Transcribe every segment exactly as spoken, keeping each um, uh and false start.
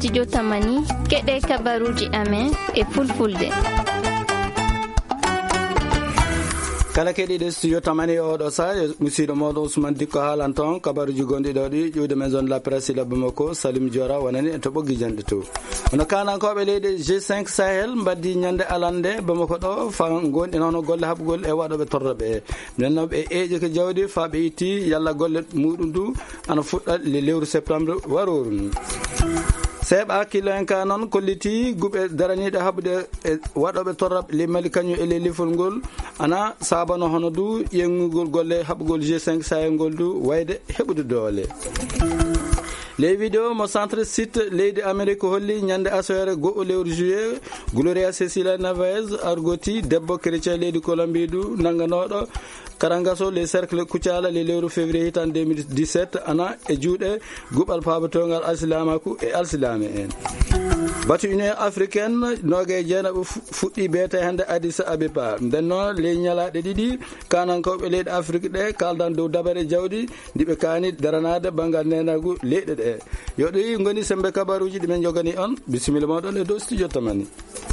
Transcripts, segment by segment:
studio Tamani keɗe kabaruji amen e fulfulde. kala keɗiɗe studio Tamani oɗo saha musidɗo moɗon Ousmane Dikko haalan toon kabaruji gonɗiɗo ɗi ƴiwde maison de la presse ila Bamako Salim Diora wonani e to ɓoggi jande to hono kanankoɓe leydi G cinq Sahel mbaddi ñande alande Bamako ɗo fa gonɗi noon golle haɓgol e waɗoɓe torroɓe nenno ɓe eeƴi ko jawdi fa ɓe itti yalla golle muɗum du ana fuɗɗa le lewru septembre waroru ni seeɓa hakkille en ka noon kolliti guɓe daraniɗe haɓude e waɗoɓe torraɓe limali kañum e lelifol ngol ana sabano hono du ƴengugol golle haɓugol G cinq Sahel ngol du wayde heɓude doole. les vidéos mo centre site leydi Amérique holli ñande asore go'o lewru juillet Gloria Cecilia Navez argoti debbo chrétien leydi Colombie du nanganoɗo karangaso les cercles Kucala le lewru février hitan deux mille dix-sept ana e juuɗe guɓal pabatongal alsilamaku e alsilame en batu union africaine nogue jeenaɓe fuɗɗi beete hande Addis Abeba nden noon ley ñalaɗe ɗiɗi kanankoɓe leyɗe Afrique ɗe kaldan dow dabare jawɗi ɗiɓe kani daranade banggal nenagu leyɗe ɗe yo ɗoyi goni sembe kabaruji ɗimen jogani on bisimilla moɗon e dow studio Tamani.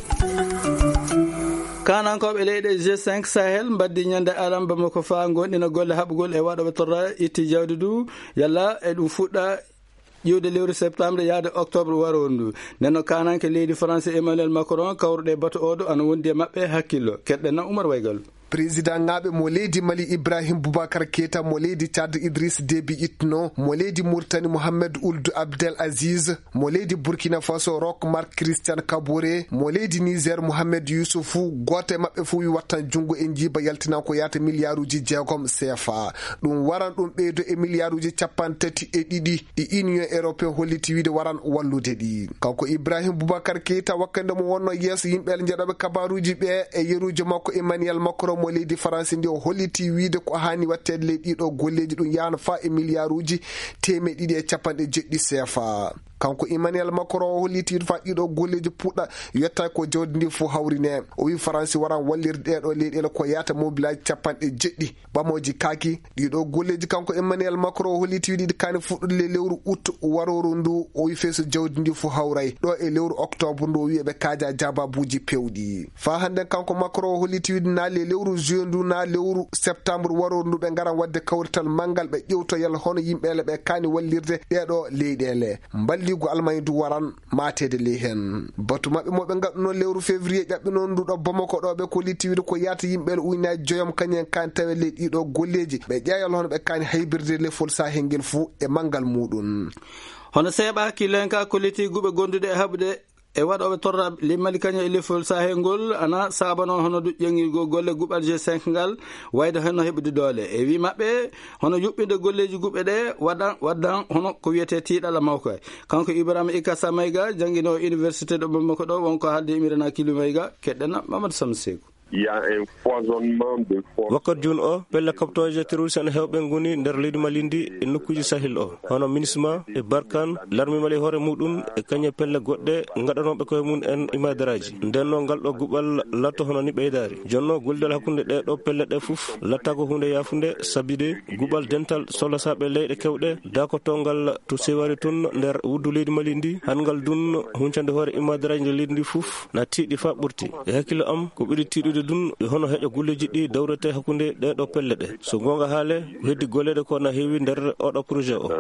kanankoɓe leyɗe G cinq Sahel mbaddi ñande alam Bamako fa gonɗina golle haɓugol e waɗoɓe torra itti jawdi du yalla e ɗum fuɗɗa ƴiwde lewru septembre yaade octobre warondu nenno kananke leydi français Emmanuel Macron kawruɗe bato oɗo ana wondi e mabɓe hakkillo keɗɗen na Oumar Waygal. président ŋaɓe mo leydi Mali Ibrahim Boubacar Keita, mo leydi Tchad Idriss Déby Itno, mo leydi Mauritanie Mohamed Ould Abdel Aziz, mo leydi Burkina Faso Roch Marc Christian Kaboré, mo leydi Niger Mohamed Youssoufou goto e mabɓe fo wi wattan junggo e jiiba yaltinan ko yata milliarduji jeegom C F A ɗum waran ɗum ɓeydo e milliarduji capan tati e ɗiɗi ɗi union européen holliti wiide waran wallude ɗi. kanko Ibrahim Boubacar Keita wakkande mo wonno yeeso yimɓe jeeɗoɓe kabaruji ɓe e yeruji makko Emmanuel Macron mo leydi France ndi o holliti wiide ko hani wattede leydi ɗiɗo golleji ɗum yahana fa e milliarduji temeɗe ɗiɗi e capanɗe jeɗɗi C F A. kanko Emmanuel Macron o holliti fa ɗiɗo golleji puɗɗa yetta ko jawdi ndi fo hawrine o wi France waran wallirde ɗeɗo leyɗele ko yata mobilage capanɗe jeɗɗi ɓamoji kaaki ɗiɗo golleji kanko Emmanuel Macron o holliti wiɗi ɗi kani fuɗɗude lewru août waroru ndu o wi feeso jawdi ndi fo hawray ɗo e lewru octobre ndu o wi eɓe kaaja jababuji pewɗi fa hande kanko Macron o holliti wiɗi na le lewru juin ndu na lewru septembre waroru ndu ɓe garan wadde kawrital manggal ɓe ƴewtoyal hono yimɓele ɓe kani wallirde ɗeɗo leyɗele mballi go Almay du waran matede le hen batu mabɓe moɓe gadduno lewru février ƴaɓɓino nduɗo Bamako ɗo ɓe ko littiwide ko yata yimɓele ujunnaji joyom kañen kani tawe leydi ɗiɗo golleji ɓe ƴeeyal hono ɓe kani haybirde lefol sahel ngel fou e manggal muɗum hono seeɓa hakkilenka ko liti guɓe gondude e haɓude e waɗoɓe torra limali kañum e lefol sahel ngol ana sabano hono du ƴeŋirgo golle guɓal G cinq ngal wayde hono heɓude doole e wi mabɓe hono yuɓɓinde golleji guɓe ɗe waɗan waddan hono ko wiyete tiiɗala mawko kanko Ibrahima Ikassa Mayga jangguino université de Bamako ɗo wonko haalde Imirana Kili Mayga keɗɗena Mamadou Samseko. Il y a un foisonnement de forces. wakkat joni o pelle captage terroriste ene hewɓe goni nder leydi Mali ndi e nokkuji Sahel o hono MINUSMA e Barkhane l'armée Mali hoore muɗum e kañe pelle goɗɗe gaɗanoɓe koye mum en imadaraji nden noon ngal ɗo guɓal latto hono ni ɓeydari jonno guldal hakkude ɗe ɗo pelle ɗe foof latta ko hunde yafude sabide guɓal dental solasaɓe leyɗe kewɗe dakotongal to sewari tun nder wuddu leydi Mali ndi hangal dun huncande hoore imadaraji nder leydi ndi foof na tiiɗi fa ɓurti e hakkille am ko ɓiɗi tiiɗude dun hono heƴo gulleji ɗi dawrete hakkunde ɗeɗo pelle ɗe so gonga haale heddi golleɗe ko na heewi nder oɗo projet o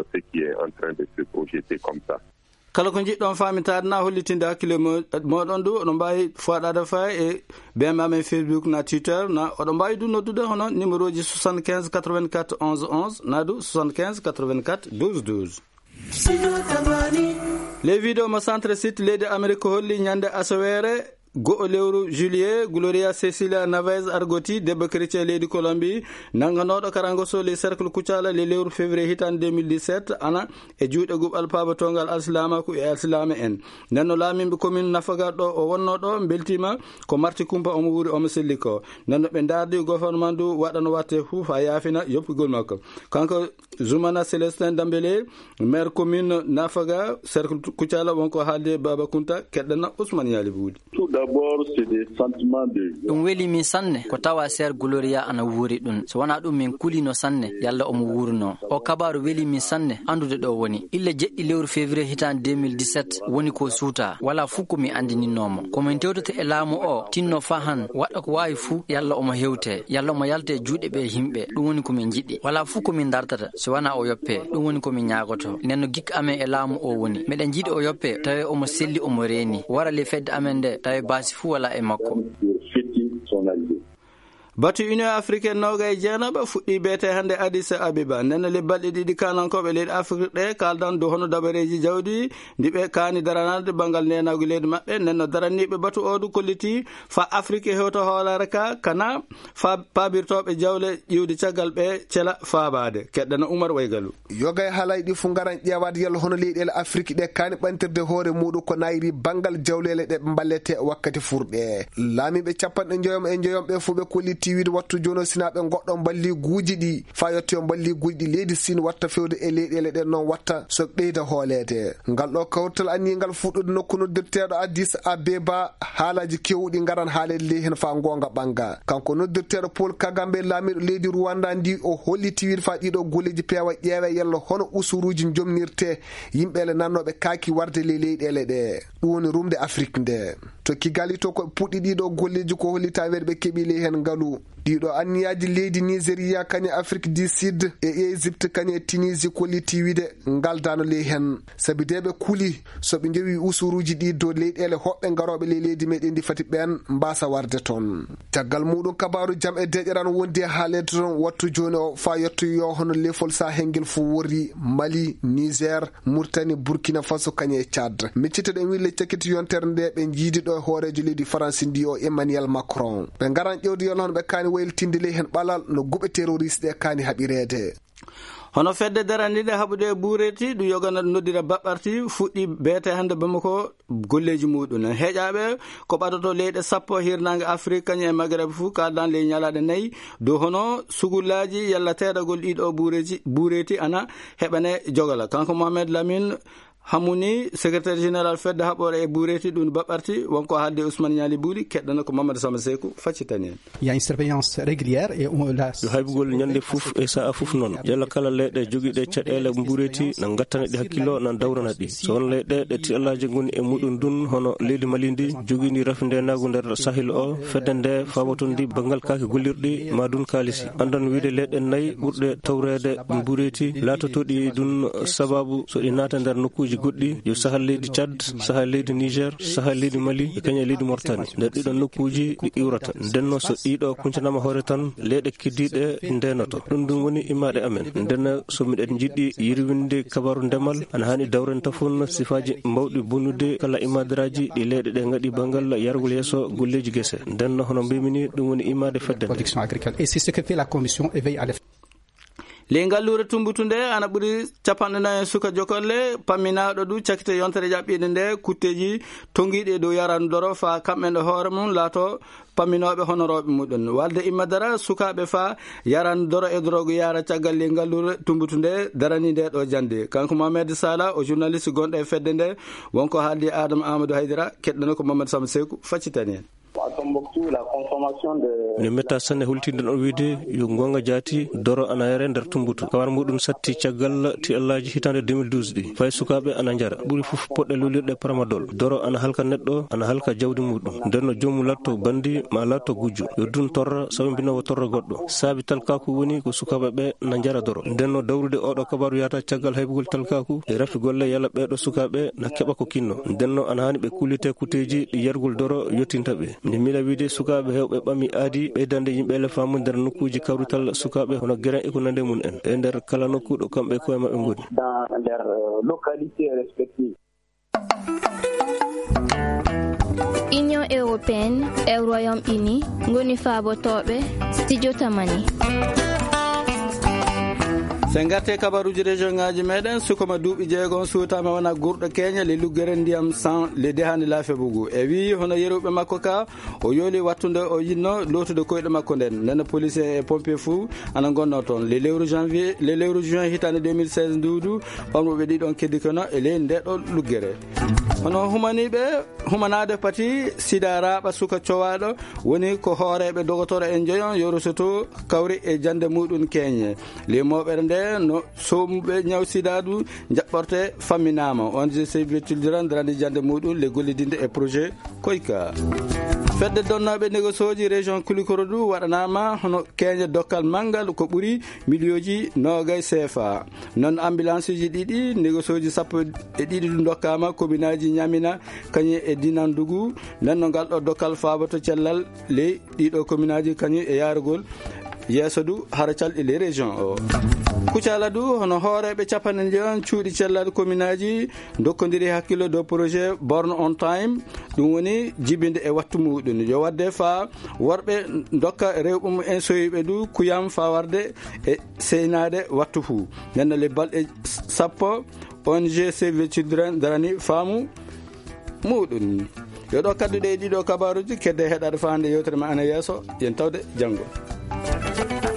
kala ko jiɗɗon famitade na hollitinde hakkille moɗon du oɗon mbawi foɗade fa e bemamen Facebook na Twitter na oɗon mbawi du noddude hono numéro ji soixante-quinze quatre-vingt-quatre onze onze na du soixante-quinze quatre-vingt-quatre douze douze. les vidéos mo centre site leydi Amérique holli ñande asawere go'o lewru juillet Gloria Cecilia Navez argoti debbo chrétien leydi Colombie nanganoɗo karangoso les cercle Kucala le lewru février hitan deux mille dix-sept ana e juuɗe guɓal pabatongal alsilamaku e alsilame en nenno laamimɓe commune Nafaga ɗo o wonno ɗo beltima ko Marti Kumpa omo wuuri omo selli ko nenno ɓe dardi gouvernement du waɗano watte foof ha yaafina yoppugol makko kanko Zoumana Célestin Dambélé maire commune Nafaga cercle Kucala wonko haalde Baba Kunta keɗɗana Ousmane Yali Boudi. d'abord c'est des sentiments de ɗum weli min sanne ko tawa ser gloria ana wuuri ɗum so wona ɗum min kulino sanne yalla omo wuurno o kabaru weli min sanne andude ɗo woni ille jeɗɗi lewru février hitan deux mille dix-sept woni ko suuta wala fuu ko mi andininomo komin tewtete e laamu o tinno fa han waɗa ko wawi fuu yalla omo hewte yalla omo yalte juuɗe ɓe himɓe ɗum woni komin jiɗɗi wala fuu komin dartata so wona o yoppe ɗum woni komin ñagoto nenno gikka amen e laamu o woni meɗen jiiɗi o yoppe tawi omo selli omo reeni wara le fedde amen nde tawi baasi fuu wala e makko. batu union africaine noga e jeenaɓe fuɗɗi beete hannde Addis Abeba nenne le balɗe ɗiɗi kanankoɓe leydi afrique ɗe kaldan dow hono dabareji jawdi ndi ɓe kaani daranade banggal nenagu leydi maɓɓe nenno daranniɓe batu odu kolliti fa afrique hewto hoolare ka kana fa pabirtoɓe jawle ƴiwde caggal ɓe cela faabade keɗɗana Oumar Waygalu yoga e haalayɗi fu garan ƴewade yalla hono leyɗele afrique ɗe kaani ɓantirde hoore muɗum ko nayri banggal jawlele ɗe ɓe ballete wakkati furɓe laamiɓe capanɗe joyom e joyomɓe fu ɓe kolliti tiwide wattu jono sinaɓe goɗɗo balli guuji ɗi fa yetti o balli guuji ɗi leydi Sine watta fewde e leyɗele ɗen noon watta so ɓeyda hoolede ngal ɗo kawtal annigal fuɗɗude nokku noddirteɗo Addis Abeba haalaji kewɗi garan haalede ley hen fa gonga ɓanga kanko noddirteɗo Paul Kagame laamiɗo leydi Rwanda ndi o holli tiwide fa ɗiɗo golleji peewa ƴeewe yalla hono usuruji jomnirte yimɓele nannoɓe kaaki warde ley leyɗele ɗe ɗum woni rumde Afrique nde to Kigali to ko puɗɗi ɗiɗo golleji ko hollita weɗe ɓe keeɓi ley hen ngalu ɗiɗo anniyaji leydi Nigeria kañe Afrique du Sud e Égypte kañe Tunisie kolliti wiide ngaldano ley hen sabi de ɓe kuuli soɓe jeewi usuruji ɗi dow leyɗele hoɓɓe garoɓe ley leydi meɗen ndi fati ɓen mbasa warde toon caggal muɗum kabaru jaam e deƴeran wondi e haalede toon wattu joni o fa yetto yo hono lefol sahengel fo worri Mali, Niger, Mauritanie, Burkina Faso kañe Tchad micciteɗen wille cakkiti yontere nde ɓe jiidi ɗo e hoorejo leydi France ndi o Emmanuel Macron ɓe garan ƴewde yol hono ɓe kaani wayltinde ley hen ɓalal no guɓe terroriste ɗe kaani haɓirede hono fedde darandiɗe haɓude ɓuureti ɗum yogana noddira baɓɓarti fuɗɗi beete hannde Bamako golleji muɗum heeƴaɓe ko ɓadoto leyɗe sappo hirnange Afrique kañum e Maghreb fou kaldan ley ñalaɗe nayyi dow hono sugullaji yalla teɗagol ɗiɗo ɓuureji ɓuureti ana heɓane jogala kanko Mohamed Lamine Hamouni secrétaire général fedde haɓore e ɓuureti ɗum baɓɓarti wonko haalde Ousmane Niali Bouli keɗɗana ko Mamadou Sama Sekou faccitani en il y a une surveillance régulière et on la yo haybugol ñande fof e sa'a fof noon yalla kala leyɗe joguiɗe caɗele ɓuureti nan gattana ɗi hakkilo nan dawrana ɗi so won leyɗe ɗe tiɗallaji goni e muɗum dun hono leydi Mali ndi joguini rafindenagu nder Sahel o fedde nde fawaton ndi bangal kaake gollirɗi ma dun kalisi andan wiide leyɗe nayyi ɓurɗe tawrede ɓuureti latotoɗi dun sababu so ɗi naata nder nokkuji goɗɗi yo sahal leydi Tchad sahal leydi Niger sahal leydi Mali e kañum leydi Mauritanie nder ɗiɗon nokkuji ɗi iwrata ndenno so ɗiɗo kuncanama hoore tan leyɗe kiddiɗe ndenoto ɗum ɗum woni imaɗe amen nden so miɗen jiɗɗi yirwinde kabaru ndemal ana hani dawren tafon sifaji mbawɗi bonnude kala imadiraji ɗi leyɗe ɗe gaɗi banggal yargol yesso golleji guese ndenno hono mbimini ɗum woni imade fedde production agricole et c'est ce que fait la commission éveille à ley ngallure tumbutunde ana ɓuuri capanɗe nayi suka jokolle pamminaɗo ɗu cakkite yontere ƴaɓɓiɗe nde kutteji tonguiɗe dow yarandoro fa kamɓe hoore mum laato pamminoɓe honoroɓe muɗum walde immadara sukaɓe fa yarandoro e drogue yara caggal ley ngallure tumbutunde darani nde ɗo jande kanko Mohamed Sala o journaliste gonɗo e fedde nde wonko haaldi Adama Amadou Haydara keɗɗano ko Mamadou Sama Sekou faccitani en ne metta sanne hultinde ɗon wiide yo gonga jaati doro ana yere nder tumbutu kawar muɗum satti caggal ti allaji hitande deux mille douze ɗi fay sukaɓe ana jara ɓuuri fof poɗɗe lolirɗe pramadol doro ana halka neɗɗo ana halka jawdi muɗum ndenno jomum latto bandi ma latto gujjo yo dun torra sawi mbinowo torra goɗɗo saabi talkaku woni ko sukaɓe ɓe na jara doro ndenno dawrude oɗo kabaru yata caggal haybugol talkaku e rafi golle yalla ɓeɗo sukaɓe na keɓa ko kinno ndenno ana hani ɓe kullite kuteji ɗi yargol doro yottintaɓe nde miɗa wiide sukaɓe hewɓe ɓami aadi ɓeydande yimɓele famu nder nokkuji kawrital sukaɓe hono guerin e ko nande mum en e nder kala nokkuɗo kamɓe koye mabɓe goni nder localité respective. Union européenne e Royaume-Uni ngoni faabotoɓe studio tamani sen garte kabaruji région ngaji meɗen sukoma duuɓi jeegon suutama wona gurɗo keña le luggere ndiyam sans le dehani lafebugu e wi hono yeruɓe makko ka o yooli wattude o yinno lotude koyɗe makko nden nena police e pompier fou ana gonno toon le lewru janvier le lewru juin hitande deux mille seize nduudu ɓamɗoɓe ɗiɗon keddikono e ley ndeɗo luggere hono humaniɓe humanade pati sida raɓa suka cowaɗo woni ko hooreɓe dogotoro en joyon yorosoto kawri e jande muɗum keñe limoɓere nde no somuɓe ñaw sidadu jaɓɓorte famminama on je save children darandi jande muɗum le gollidinde e projet koyka fedde donnoɓe négocioji région kulikorodu waɗanama hono keñe dokkal manggal ko ɓuuri millioji nogay C F A non ambulance uji ɗiɗi négocioji sappo e ɗiɗi ɗum dokkama commune aji ñamina kañum e dinandugu nanno ngal ɗo dokkal fabato cellal ley ɗiɗo commune aji kañum e yarugol yesso du hara calɗi les régions o kucala du hono hooreɓe capanɗe jeon cuuɗi cellal commune aji dokkodiri hakkille dow projet borne on time ɗum woni jibinde e wattu muɗum yo wadde fa worɓe dokka rewɓe mum en soyiɓe du kuyam fa warde e seynade wattu fou nenno le balɗe sappo O N G Save the Children darani faamu muɗum yo ɗo kadduɗe e ɗiɗo kabaruji kedde heɗade fande yewtere ma ana yesso yen tawde janggo.